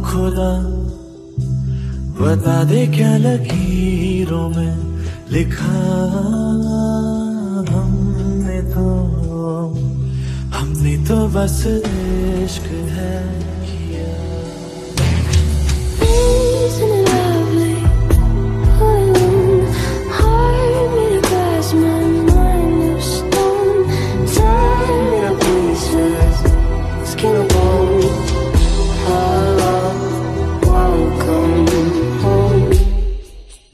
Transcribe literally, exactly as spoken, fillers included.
खुदा बता दे क्या लकीरों में लिखा। हमने तो हमने तो बस इश्क है